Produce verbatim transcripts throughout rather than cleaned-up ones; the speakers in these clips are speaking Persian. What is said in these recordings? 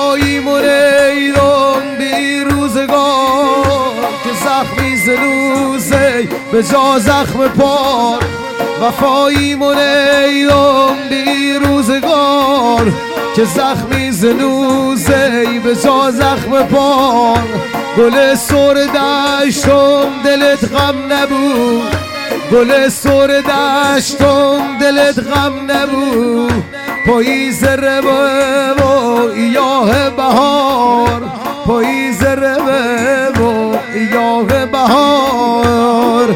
وفایی مریدم بی روزگار که زخمی زنوزه به جا زخم پار. وفایی مریدم بی روزگار که زخمی زنوزه به جا زخم پار. گل سر دشتم دلت غم نبود، گل سر دشتم دلت غم نبود. پاییز ربه و ایاه بهار، پاییز ربه و ایاه بهار.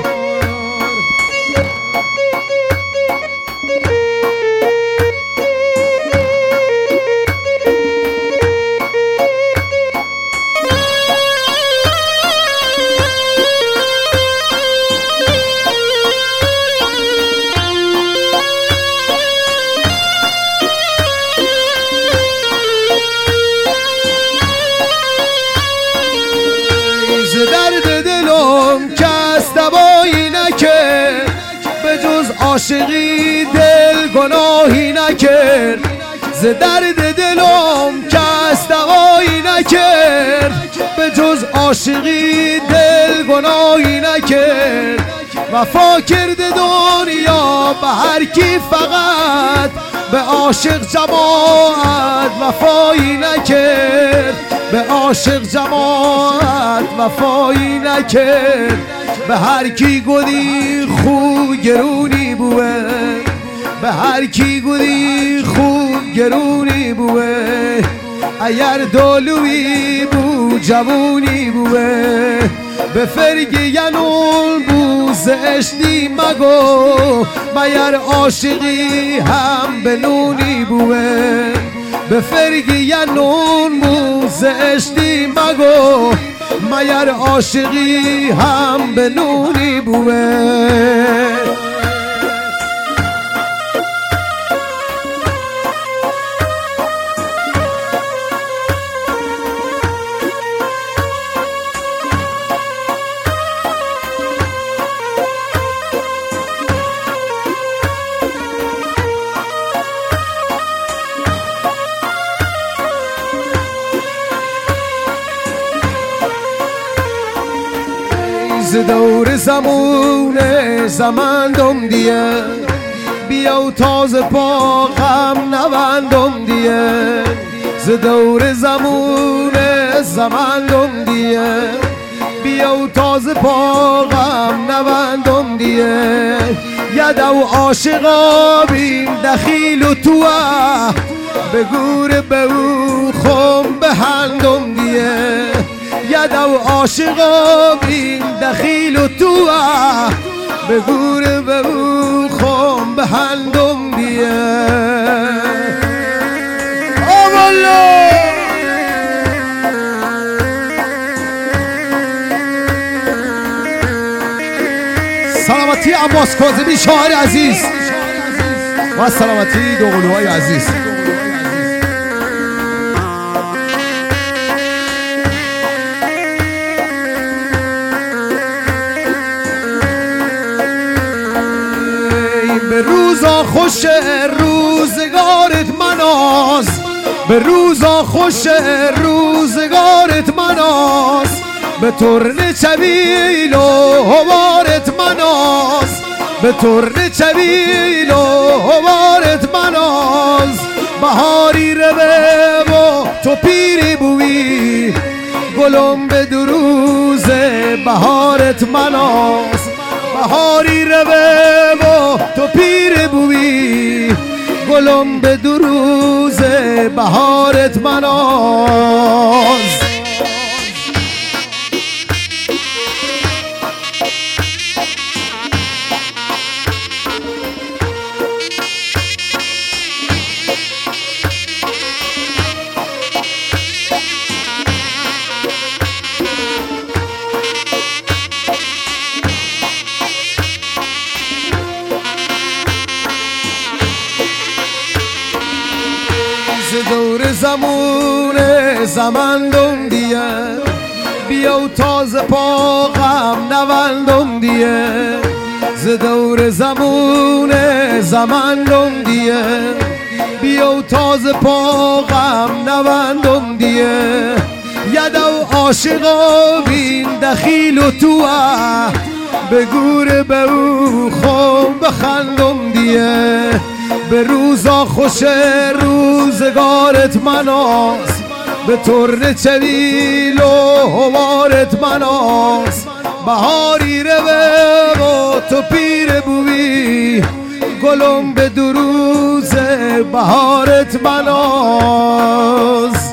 درد دلم کس دوایی نکرد، به جز عاشقی دل گناهی نکرد. ز درد دلم کس دوایی نکرد، به جز عاشقی دل گناهی نکرد. وفا کرده دنیا به هر کی فقط به عاشق جماعت وفایی نکرد، به عاشق جماعت وفایی نکرد. به هر کی گودی خوب گرونی بوه، به هر کی گودی خوب گرونی بوه. اگر دلوی بو جوونی بوه، به فرگی ینون بوز اشتی مگو. مگر عاشقی هم به نونی بوه، به فرگی ینون بوز اشتی مگو. مگر عاشقی هم به نونی بوه. ز دور زمون زمندم دیه، بیا و تازه پا غم نبندم دیه. ز دور زمون زمندم دیه، بیا و تازه پا غم نبندم دیه. یدو عاشقا بین دخیل و توه، به گور به او خم به هندم دیه. یدو عاشقا بین دخیل و توه، به گور به او خم به هندم دیه. آوالا سلامتی عباس کاظمی شاعر عزیز و سلامتی دوقلوهای عزیز. به روزا خوش روزگارت مناز، به روزا خوش روزگارت مناز. به ترن چویل و هوارت مناز، به ترن چویل و هوارت مناز. بهاری روه و تو پیری بوی، گلم به دروز بهارت مناز. بهاری روه و تو پیر بوی، گلم به دروز بهارت مناز. دور زمون زمندم دیه، بیا و تازه پا غم نبندم دیه. ز دور زمون زمندم دیه، بیا و تازه پا غم نبندم دیه یدو عاشقا بین دخیل و تو به گور به او خوم بخندم دیه به روزا خوش روزگارت مناس به ترن چویل و همارت مناس بهاری روه و تو پیر بوی گلم به دو روز بهارت مناس